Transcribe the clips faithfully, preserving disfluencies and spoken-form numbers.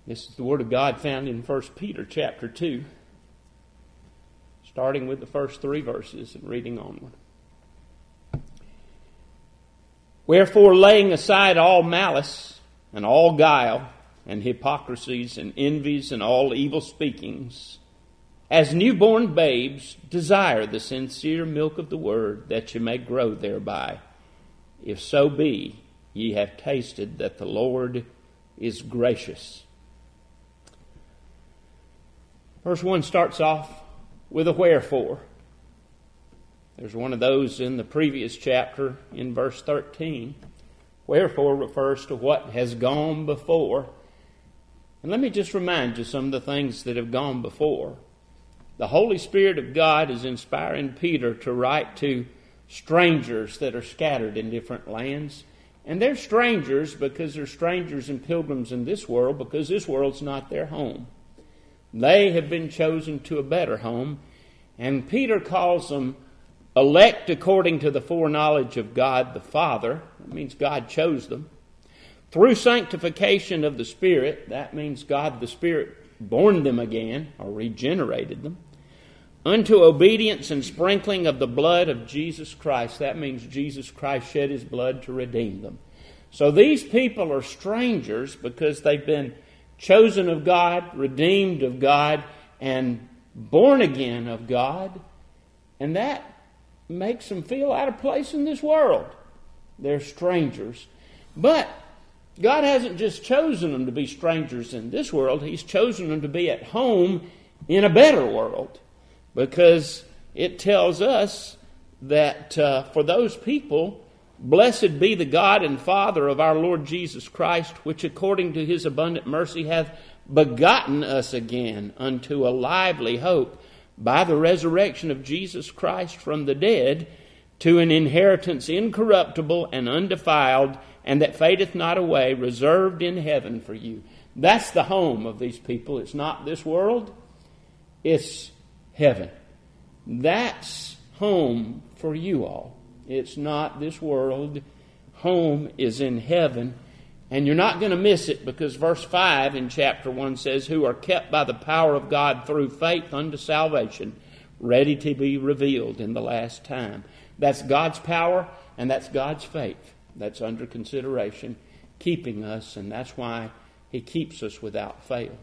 This is the Word of God found in First Peter chapter two, starting with the first three verses and reading onward. Wherefore, laying aside all malice and all guile and hypocrisies and envies and all evil speakings, as newborn babes, desire the sincere milk of the Word, that ye may grow thereby, if so be ye have tasted that the Lord is gracious. Verse one starts off with a wherefore. There's one of those in the previous chapter in verse thirteen. Wherefore refers to what has gone before. And let me just remind you some of the things that have gone before. The Holy Spirit of God is inspiring Peter to write to strangers that are scattered in different lands. And they're strangers because they're strangers and pilgrims in this world, because this world's not their home. They have been chosen to a better home, and Peter calls them elect according to the foreknowledge of God the Father. That means God chose them. Through sanctification of the Spirit, that means God the Spirit born them again, or regenerated them. Unto obedience and sprinkling of the blood of Jesus Christ. That means Jesus Christ shed His blood to redeem them. So these people are strangers because they've been chosen of God, redeemed of God, and born again of God. And that makes them feel out of place in this world. They're strangers. But God hasn't just chosen them to be strangers in this world. He's chosen them to be at home in a better world. Because it tells us that uh, for those people, blessed be the God and Father of our Lord Jesus Christ, which according to His abundant mercy hath begotten us again unto a lively hope by the resurrection of Jesus Christ from the dead, to an inheritance incorruptible and undefiled, and that fadeth not away, reserved in heaven for you. That's the home of these people. It's not this world. It's heaven. That's home for you all. It's not this world. Home is in heaven. And you're not going to miss it, because verse five in chapter one says, who are kept by the power of God through faith unto salvation, ready to be revealed in the last time. That's God's power, and that's God's faith. That's under consideration, keeping us, and that's why He keeps us without fail.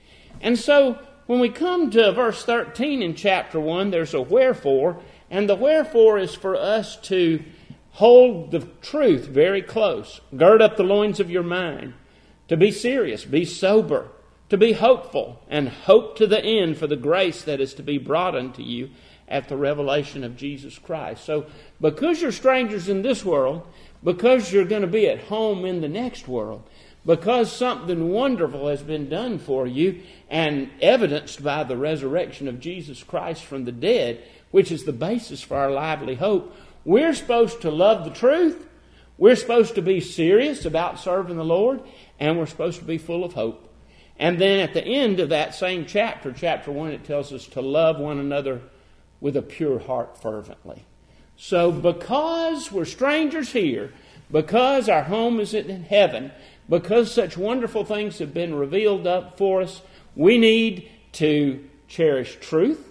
And so, when we come to verse thirteen in chapter one, there's a wherefore, and the wherefore is for us to hold the truth very close. Gird up the loins of your mind, to be serious, be sober, to be hopeful, and hope to the end for the grace that is to be brought unto you at the revelation of Jesus Christ. So, because you're strangers in this world, because you're going to be at home in the next world, because something wonderful has been done for you and evidenced by the resurrection of Jesus Christ from the dead, which is the basis for our lively hope, we're supposed to love the truth, we're supposed to be serious about serving the Lord, and we're supposed to be full of hope. And then at the end of that same chapter, chapter one, it tells us to love one another with a pure heart fervently. So because we're strangers here, because our home is in heaven, because such wonderful things have been revealed up for us, we need to cherish truth,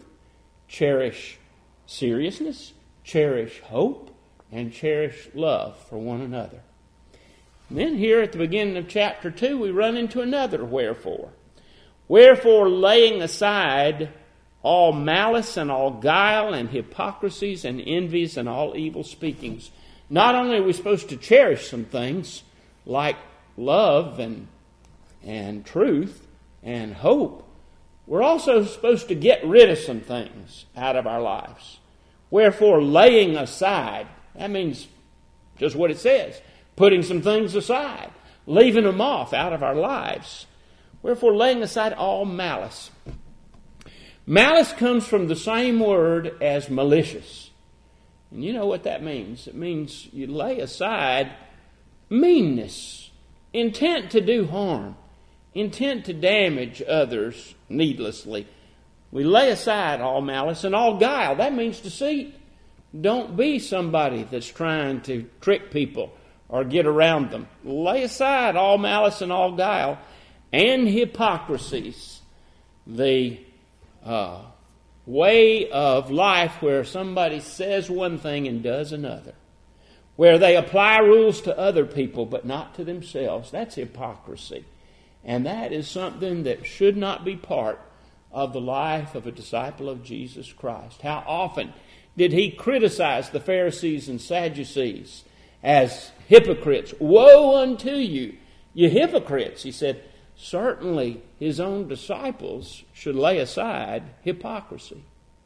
cherish seriousness, cherish hope, and cherish love for one another. And then here at the beginning of chapter two, we run into another wherefore. Wherefore, laying aside all malice and all guile and hypocrisies and envies and all evil speakings. Not only are we supposed to cherish some things like love and, and truth and hope, we're also supposed to get rid of some things out of our lives. Wherefore, laying aside, that means just what it says, putting some things aside, leaving them off out of our lives. Wherefore, laying aside all malice. Malice comes from the same word as malicious. And you know what that means. It means you lay aside meanness, intent to do harm, intent to damage others needlessly. We lay aside all malice and all guile. That means deceit. Don't be somebody that's trying to trick people or get around them. Lay aside all malice and all guile. and hypocrisies, the uh, way of life where somebody says one thing and does another, where they apply rules to other people but not to themselves. That's hypocrisy. And that is something that should not be part of the life of a disciple of Jesus Christ. How often did he criticize the Pharisees and Sadducees as hypocrites? Woe unto you, you hypocrites! He said, certainly his own disciples should lay aside hypocrisy.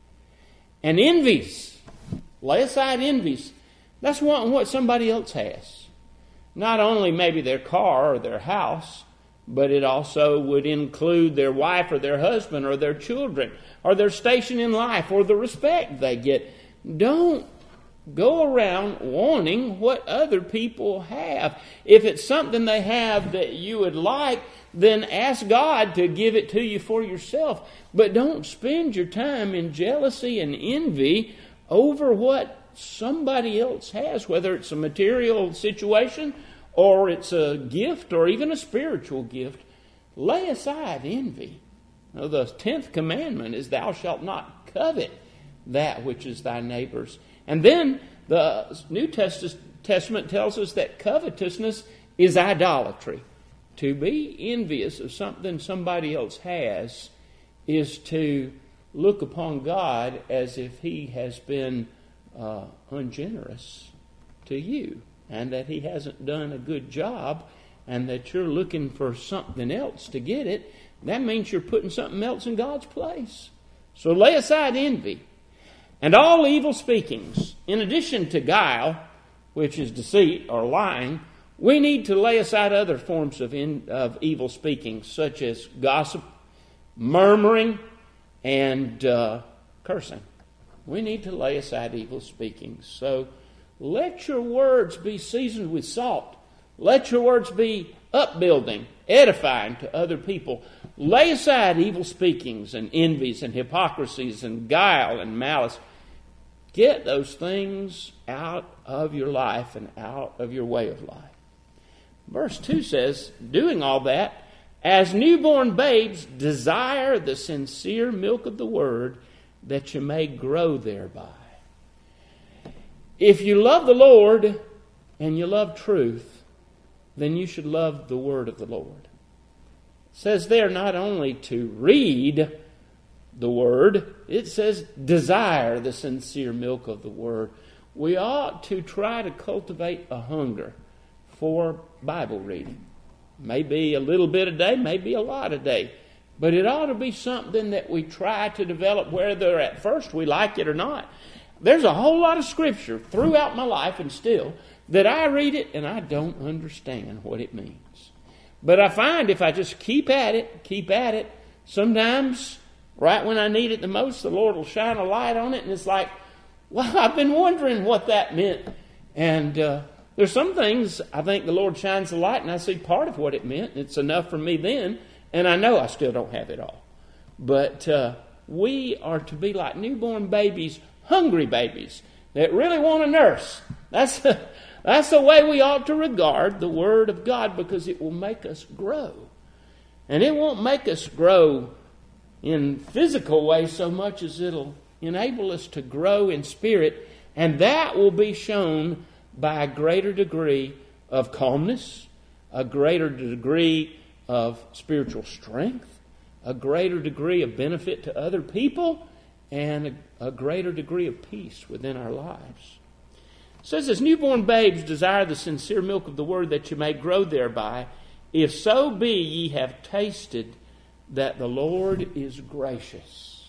And envies. Lay aside envies. That's wanting what somebody else has. Not only maybe their car or their house, but it also would include their wife or their husband or their children or their station in life or the respect they get. Don't go around wanting what other people have. If it's something they have that you would like, then ask God to give it to you for yourself. But don't spend your time in jealousy and envy over what somebody else has, whether it's a material situation or it's a gift or even a spiritual gift. Lay aside envy. Now, the tenth commandment is thou shalt not covet that which is thy neighbor's. And then the New Testament tells us that covetousness is idolatry. To be envious of something somebody else has is to look upon God as if he has been uh, ungenerous to you, and that he hasn't done a good job, and that you're looking for something else to get it. That means you're putting something else in God's place. So lay aside envy. And all evil speakings, in addition to guile, which is deceit or lying, we need to lay aside other forms of, in, of evil speaking, such as gossip, murmuring, and uh, cursing. We need to lay aside evil speaking. So let your words be seasoned with salt. Let your words be upbuilding, edifying to other people. Lay aside evil speakings and envies and hypocrisies and guile and malice. Get those things out of your life and out of your way of life. Verse two says, doing all that, as newborn babes, desire the sincere milk of the word, that you may grow thereby. If you love the Lord and you love truth, then you should love the word of the Lord. It says there not only to read the word, it says desire the sincere milk of the word. We ought to try to cultivate a hunger for Bible reading. Maybe a little bit a day, maybe a lot a day. But it ought to be something that we try to develop, whether at first we like it or not. There's a whole lot of scripture throughout my life and still that I read it and I don't understand what it means. But I find if I just keep at it, keep at it, sometimes right when I need it the most, the Lord will shine a light on it and it's like, well, I've been wondering what that meant. And uh, there's some things I think the Lord shines the light and I see part of what it meant. It's enough for me then, and I know I still don't have it all. But uh, we are to be like newborn babies, hungry babies that really want a nurse. That's the, that's the way we ought to regard the Word of God, because it will make us grow. And it won't make us grow in physical ways so much as it'll enable us to grow in spirit, and that will be shown by a greater degree of calmness, a greater degree of spiritual strength, a greater degree of benefit to other people, and a, a greater degree of peace within our lives. It says, as newborn babes desire the sincere milk of the word, that you may grow thereby, if so be ye have tasted that the Lord is gracious.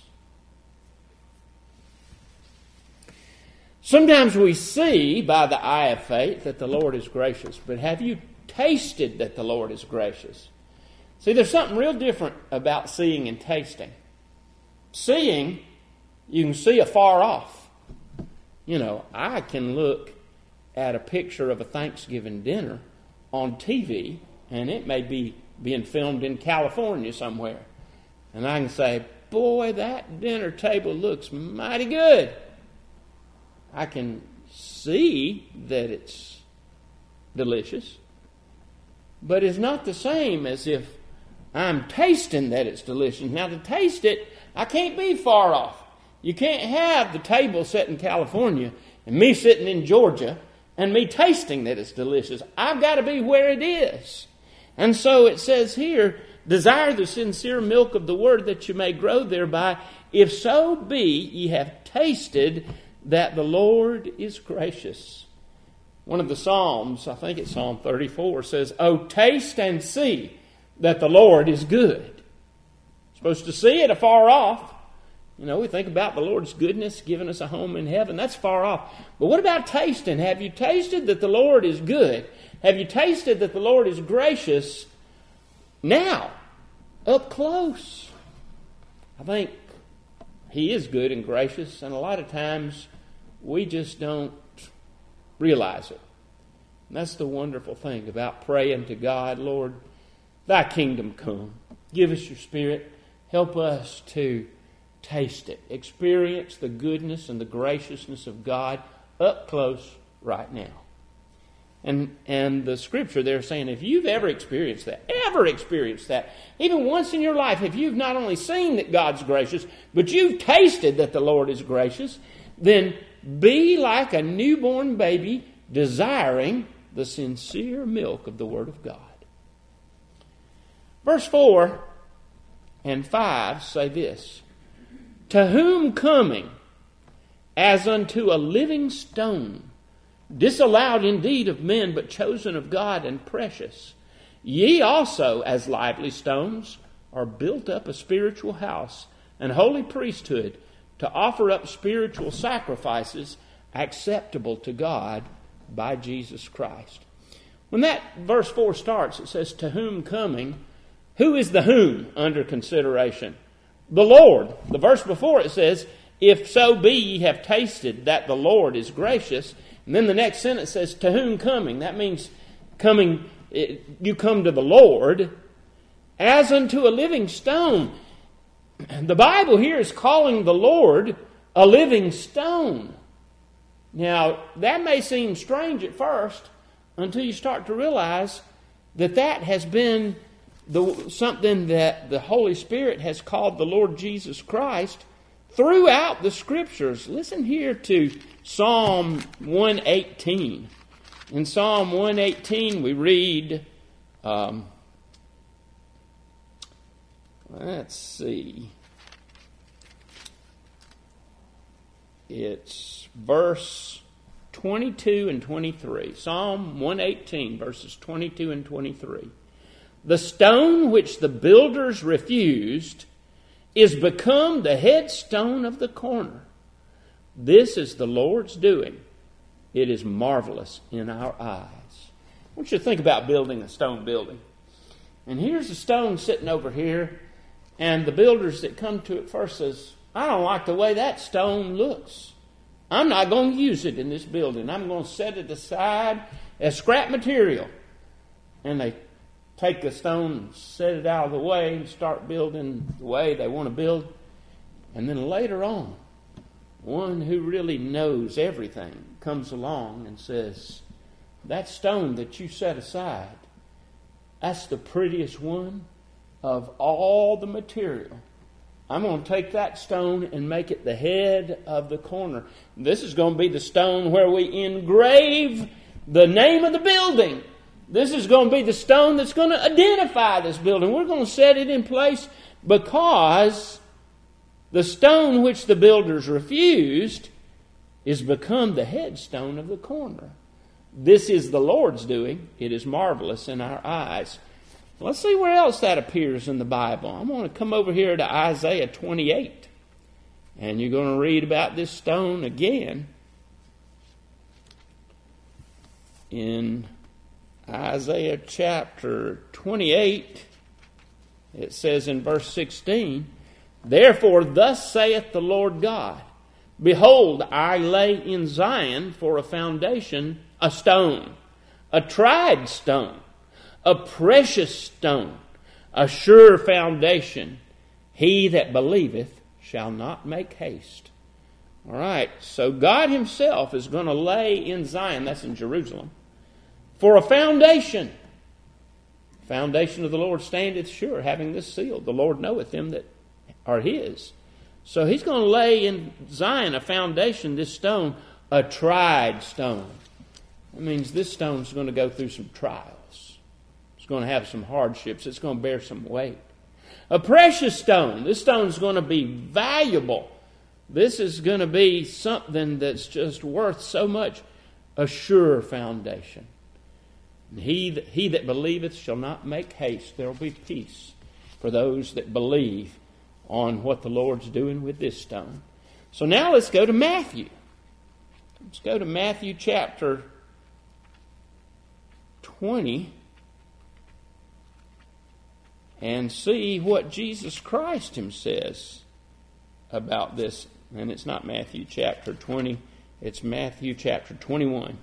Sometimes we see by the eye of faith that the Lord is gracious, but have you tasted that the Lord is gracious? See, there's something real different about seeing and tasting. Seeing, you can see afar off. You know, I can look at a picture of a Thanksgiving dinner on T V, and it may be being filmed in California somewhere. And I can say, boy, that dinner table looks mighty good. I can see that it's delicious, but it's not the same as if I'm tasting that it's delicious. Now, to taste it, I can't be far off. You can't have the table set in California and me sitting in Georgia and me tasting that it's delicious. I've got to be where it is. And so it says here, desire the sincere milk of the word that you may grow thereby, if so be ye have tasted that the Lord is gracious. One of the Psalms, I think it's Psalm thirty-four, says, "Oh, taste and see that the Lord is good." Supposed to see it afar off. You know, we think about the Lord's goodness, giving us a home in heaven. That's far off. But what about tasting? Have you tasted that the Lord is good? Have you tasted that the Lord is gracious? Now, up close. I think He is good and gracious, and a lot of times we just don't realize it. And that's the wonderful thing about praying to God, Lord, Thy kingdom come. Give us your Spirit. Help us to taste it. Experience the goodness and the graciousness of God up close right now. And and the scripture there saying, if you've ever experienced that, ever experienced that, even once in your life, if you've not only seen that God's gracious, but you've tasted that the Lord is gracious, then be like a newborn baby desiring the sincere milk of the Word of God. Verse four and five say this, to whom coming as unto a living stone, disallowed indeed of men, but chosen of God and precious, ye also as lively stones are built up a spiritual house, and holy priesthood, to offer up spiritual sacrifices acceptable to God by Jesus Christ. When that verse four starts, it says, to whom coming. Who is the whom under consideration? The Lord. The verse before it says, if so be ye have tasted that the Lord is gracious. And then the next sentence says, to whom coming? That means coming, you come to the Lord as unto a living stone. The Bible here is calling the Lord a living stone. Now, that may seem strange at first until you start to realize that that has been the, something that the Holy Spirit has called the Lord Jesus Christ throughout the Scriptures. Listen here to Psalm one eighteen. In Psalm one eighteen we read, um, let's see, it's verse twenty-two and twenty-three. Psalm one eighteen, verses twenty-two and twenty-three. The stone which the builders refused is become the headstone of the corner. This is the Lord's doing. It is marvelous in our eyes. I want you to think about building a stone building. And here's a stone sitting over here, and the builders that come to it first says, I don't like the way that stone looks. I'm not going to use it in this building. I'm going to set it aside as scrap material. And they take the stone and set it out of the way and start building the way they want to build. And then later on, one who really knows everything comes along and says, that stone that you set aside, that's the prettiest one of all the material. I'm going to take that stone and make it the head of the corner. This is going to be the stone where we engrave the name of the building. This is going to be the stone that's going to identify this building. We're going to set it in place because the stone which the builders refused is become the headstone of the corner. This is the Lord's doing. It is marvelous in our eyes. Let's see where else that appears in the Bible. I'm going to come over here to Isaiah twenty-eight. And you're going to read about this stone again in Isaiah chapter twenty-eight. It says in verse sixteen, therefore thus saith the Lord God, behold, I lay in Zion for a foundation a stone, a tried stone, a precious stone, a sure foundation. He that believeth shall not make haste. All right, so God himself is going to lay in Zion, that's in Jerusalem, for a foundation. Foundation of the Lord standeth sure, having this seal. The Lord knoweth them that are his. So he's going to lay in Zion a foundation, this stone, a tried stone. That means this stone's going to go through some trials. It's going to have some hardships. It's going to bear some weight. A precious stone. This stone's going to be valuable. This is going to be something that's just worth so much. A sure foundation. And he, he that believeth shall not make haste. There will be peace for those that believe on what the Lord's doing with this stone. So now let's go to Matthew. Let's go to Matthew chapter twenty and see what Jesus Christ him says about this. And it's not Matthew chapter twenty, it's Matthew chapter twenty-one.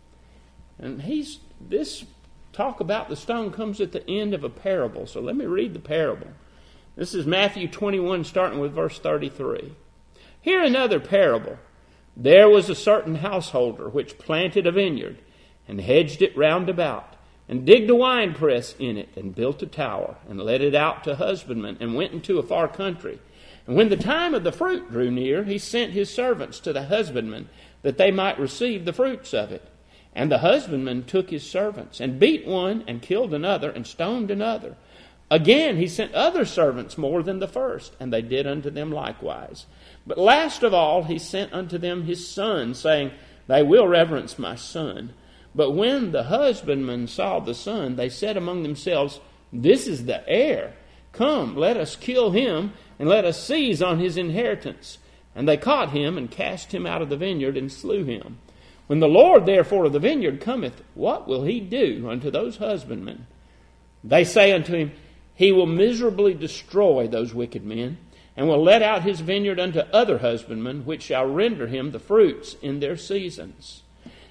And he's this talk about the stone comes at the end of a parable. So let me read the parable. This is Matthew twenty-one, starting with verse thirty-three. Hear another parable. There was a certain householder which planted a vineyard, and hedged it round about, and digged a winepress in it, and built a tower, and let it out to husbandmen, and went into a far country. And when the time of the fruit drew near, he sent his servants to the husbandmen, that they might receive the fruits of it. And the husbandman took his servants, and beat one, and killed another, and stoned another. Again he sent other servants more than the first, and they did unto them likewise. But last of all he sent unto them his son, saying, They will reverence my son. But when the husbandmen saw the son, they said among themselves, This is the heir. Come, let us kill him, and let us seize on his inheritance. And they caught him, and cast him out of the vineyard, and slew him. When the Lord therefore of the vineyard cometh, what will he do unto those husbandmen? They say unto him, He will miserably destroy those wicked men, and will let out his vineyard unto other husbandmen, which shall render him the fruits in their seasons.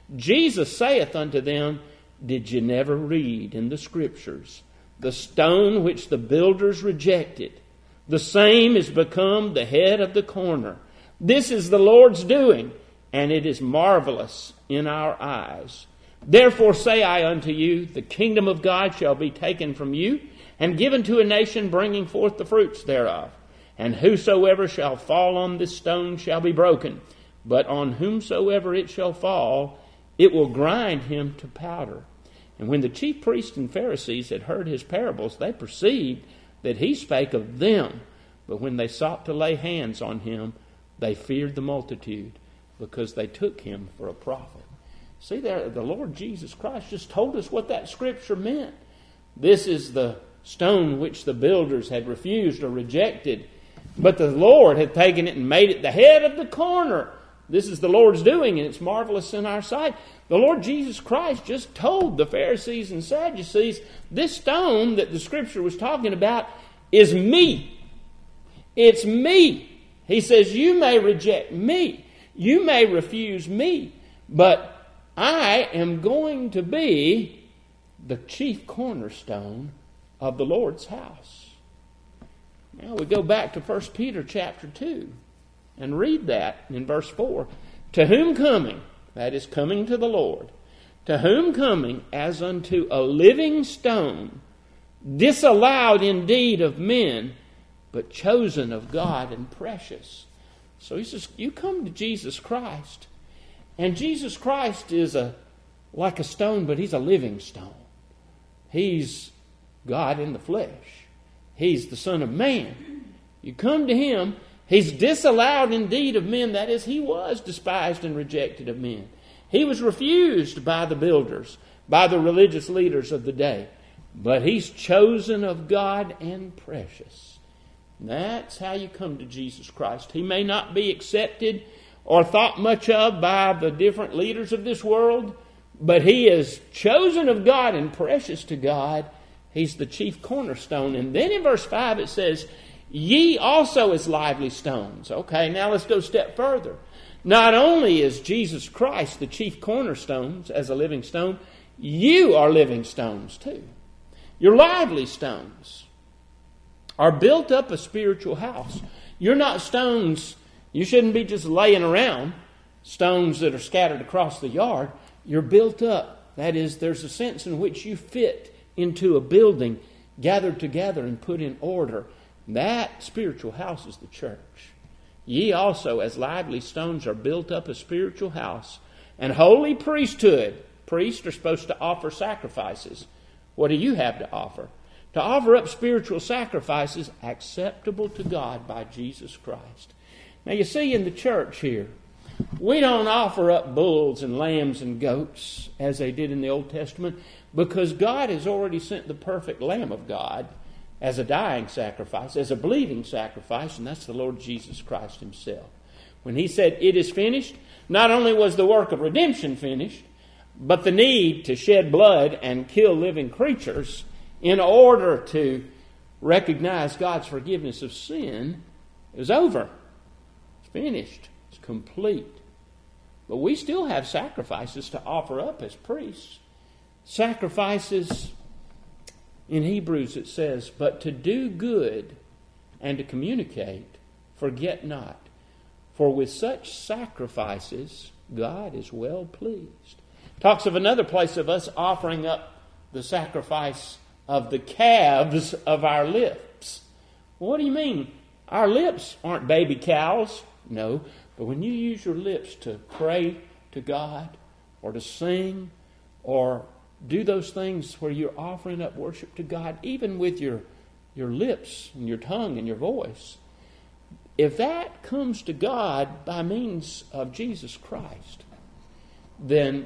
Jesus saith unto them, Did ye never read in the Scriptures, the stone which the builders rejected, the same is become the head of the corner. This is the Lord's doing, and it is marvelous in our eyes. Therefore say I unto you, the kingdom of God shall be taken from you, and given to a nation bringing forth the fruits thereof. And whosoever shall fall on this stone shall be broken, but on whomsoever it shall fall, it will grind him to powder. And when the chief priests and Pharisees had heard his parables, they perceived that he spake of them. But when they sought to lay hands on him, they feared the multitude, because they took him for a prophet. See there, the Lord Jesus Christ just told us what that scripture meant. This is the stone which the builders had refused or rejected, but the Lord had taken it and made it the head of the corner. This is the Lord's doing, and it's marvelous in our sight. The Lord Jesus Christ just told the Pharisees and Sadducees, this stone that the scripture was talking about is me. It's me. He says, you may reject me. You may refuse me, but I am going to be the chief cornerstone of the Lord's house. Now we go back to First Peter chapter two and read that in verse four. To whom coming, that is coming to the Lord, to whom coming as unto a living stone, disallowed indeed of men, but chosen of God and precious. So he says, you come to Jesus Christ, and Jesus Christ is a like a stone, but he's a living stone. He's God in the flesh. He's the Son of Man. You come to him, he's disallowed indeed of men. That is, he was despised and rejected of men. He was refused by the builders, by the religious leaders of the day. But he's chosen of God and precious. That's how you come to Jesus Christ. He may not be accepted or thought much of by the different leaders of this world, but he is chosen of God and precious to God. He's the chief cornerstone. And then in verse five it says, ye also as lively stones. Okay, now let's go a step further. Not only is Jesus Christ the chief cornerstones as a living stone, you are living stones too. You're lively stones. Are built up a spiritual house. You're not stones, you shouldn't be just laying around, stones that are scattered across the yard. You're built up. That is, there's a sense in which you fit into a building, gathered together and put in order. That spiritual house is the church. Ye also, as lively stones, are built up a spiritual house, and holy priesthood. Priests are supposed to offer sacrifices. What do you have to offer? To offer up spiritual sacrifices acceptable to God by Jesus Christ. Now you see in the church here, we don't offer up bulls and lambs and goats as they did in the Old Testament, because God has already sent the perfect Lamb of God as a dying sacrifice, as a bleeding sacrifice, and that's the Lord Jesus Christ himself. When he said, "It is finished," not only was the work of redemption finished, but the need to shed blood and kill living creatures in order to recognize God's forgiveness of sin is over. It's finished. It's complete. But we still have sacrifices to offer up as priests. Sacrifices, in Hebrews it says, "But to do good and to communicate, forget not. For with such sacrifices God is well pleased." Talks of another place of us offering up the sacrifice of the calves of our lips. What do you mean? Our lips aren't baby cows. No. But when you use your lips to pray to God or to sing or do those things where you're offering up worship to God, even with your, your lips and your tongue and your voice, if that comes to God by means of Jesus Christ, then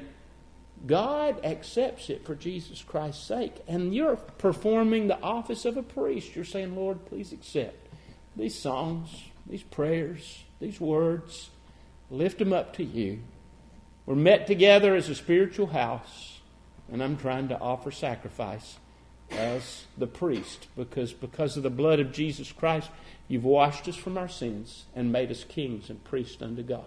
God accepts it for Jesus Christ's sake. And you're performing the office of a priest. You're saying, "Lord, please accept these songs, these prayers, these words. Lift them up to you. We're met together as a spiritual house, and I'm trying to offer sacrifice as the priest, because because of the blood of Jesus Christ, you've washed us from our sins and made us kings and priests unto God."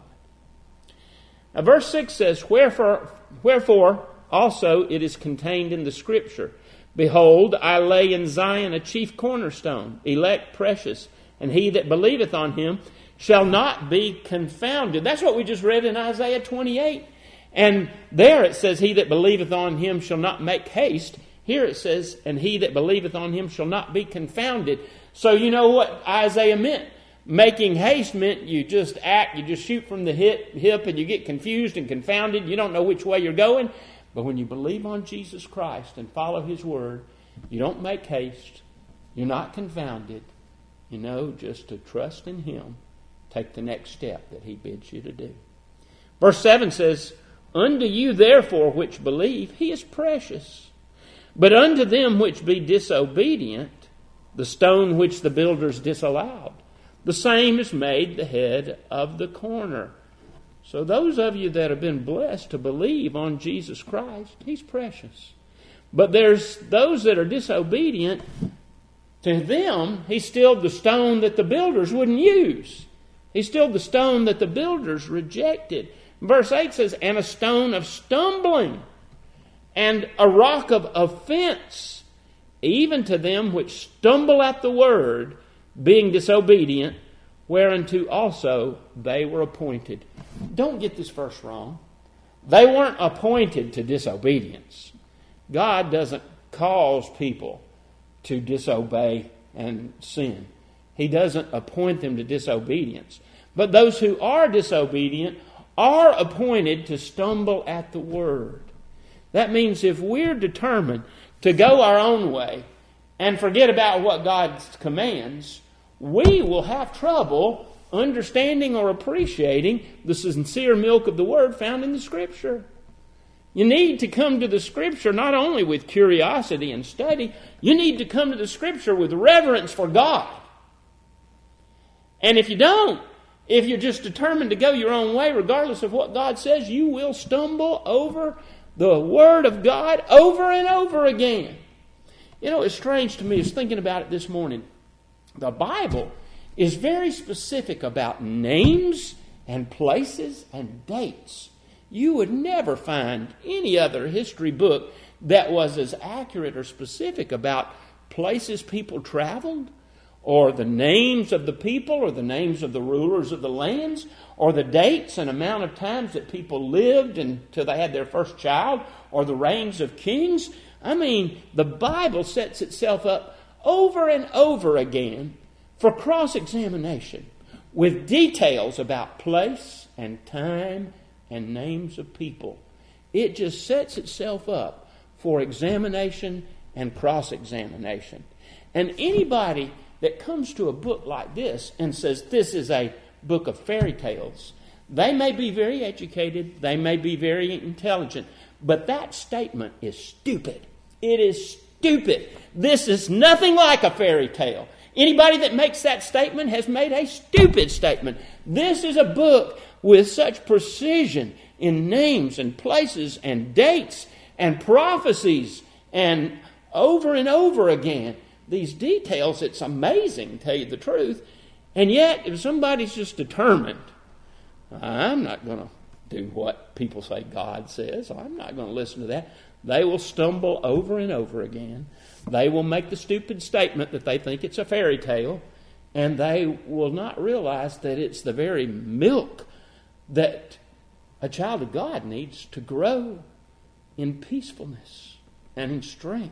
Now, verse six says, Wherefore, wherefore also it is contained in the Scripture, "Behold, I lay in Zion a chief cornerstone, elect, precious, and he that believeth on him shall not be confounded." That's what we just read in Isaiah twenty-eight. And there it says, "He that believeth on him shall not make haste." Here it says, "And he that believeth on him shall not be confounded." So you know what Isaiah meant. Making haste meant you just act, you just shoot from the hip, hip and you get confused and confounded. You don't know which way you're going. But when you believe on Jesus Christ and follow his word, you don't make haste. You're not confounded. You know, just to trust in him. Take the next step that he bids you to do. Verse seven says, "Unto you therefore which believe, he is precious. But unto them which be disobedient, the stone which the builders disallowed, the same is made the head of the corner." So those of you that have been blessed to believe on Jesus Christ, he's precious. But there's those that are disobedient. To them, he's still the stone that the builders wouldn't use. He's still the stone that the builders rejected. Verse eight says, "And a stone of stumbling, and a rock of offense, even to them which stumble at the word, being disobedient, whereunto also they were appointed." Don't get this verse wrong. They weren't appointed to disobedience. God doesn't cause people to disobey and sin. He doesn't appoint them to disobedience. But those who are disobedient are appointed to stumble at the word. That means if we're determined to go our own way and forget about what God commands, we will have trouble understanding or appreciating the sincere milk of the word found in the Scripture. You need to come to the Scripture not only with curiosity and study, you need to come to the Scripture with reverence for God. And if you don't, if you're just determined to go your own way, regardless of what God says, you will stumble over the Word of God over and over again. You know, it's strange to me, I was thinking about it this morning. The Bible is very specific about names and places and dates. You would never find any other history book that was as accurate or specific about places people traveled or the names of the people, or the names of the rulers of the lands, or the dates and amount of times that people lived until they had their first child, or the reigns of kings. I mean, the Bible sets itself up over and over again for cross-examination with details about place and time and names of people. It just sets itself up for examination and cross-examination. And anybody that comes to a book like this and says this is a book of fairy tales, they may be very educated, they may be very intelligent, but that statement is stupid. It is stupid. This is nothing like a fairy tale. Anybody that makes that statement has made a stupid statement. This is a book with such precision in names and places and dates and prophecies and over and over again. These details, it's amazing, to tell you the truth. And yet, if somebody's just determined, I'm not going to do what people say God says, I'm not going to listen to that, they will stumble over and over again. They will make the stupid statement that they think it's a fairy tale, and they will not realize that it's the very milk that a child of God needs to grow in peacefulness and in strength.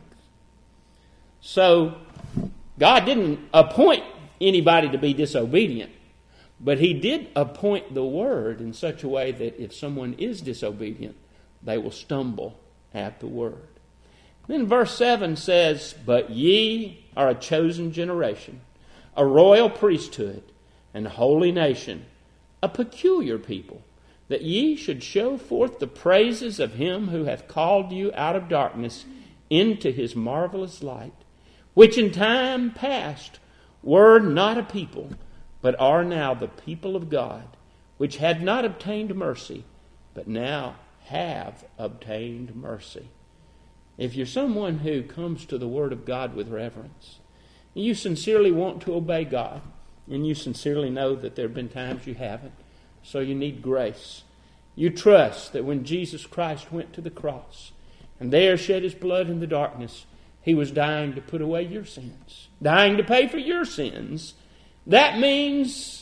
So, God didn't appoint anybody to be disobedient, but He did appoint the Word in such a way that if someone is disobedient, they will stumble at the Word. Then verse seven says, "But ye are a chosen generation, a royal priesthood, and a holy nation, a peculiar people, that ye should show forth the praises of Him who hath called you out of darkness into His marvelous light, which in time past were not a people, but are now the people of God, which had not obtained mercy, but now have obtained mercy." If you're someone who comes to the Word of God with reverence, you sincerely want to obey God, and you sincerely know that there have been times you haven't, so you need grace. You trust that when Jesus Christ went to the cross and there shed His blood in the darkness, He was dying to put away your sins, dying to pay for your sins. That means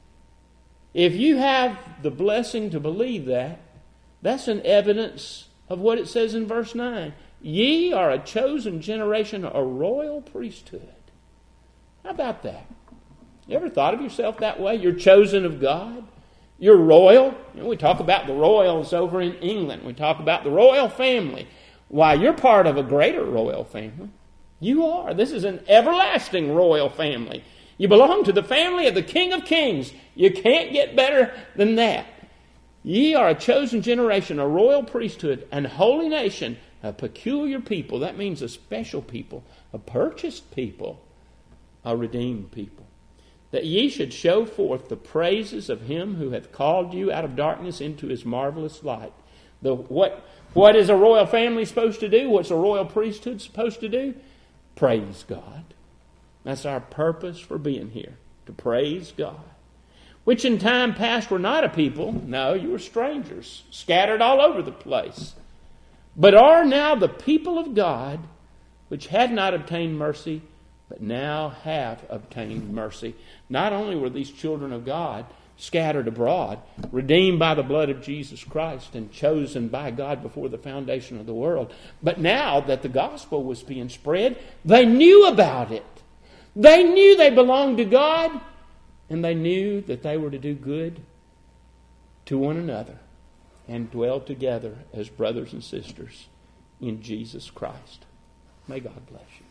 if you have the blessing to believe that, that's an evidence of what it says in verse nine. Ye are a chosen generation, a royal priesthood. How about that? You ever thought of yourself that way? You're chosen of God. You're royal. You know, we talk about the royals over in England. We talk about the royal family. Why, you're part of a greater royal family. You are. This is an everlasting royal family. You belong to the family of the King of Kings. You can't get better than that. Ye are a chosen generation, a royal priesthood, and holy nation, a peculiar people. That means a special people, a purchased people, a redeemed people. That ye should show forth the praises of Him who hath called you out of darkness into His marvelous light. The, what, what is a royal family supposed to do? What's a royal priesthood supposed to do? Praise God. That's our purpose for being here, to praise God. Which in time past were not a people. No, you were strangers, scattered all over the place. But are now the people of God, which had not obtained mercy, but now have obtained mercy. Not only were these children of God scattered abroad, redeemed by the blood of Jesus Christ and chosen by God before the foundation of the world, but now that the gospel was being spread, they knew about it. They knew they belonged to God, and they knew that they were to do good to one another and dwell together as brothers and sisters in Jesus Christ. May God bless you.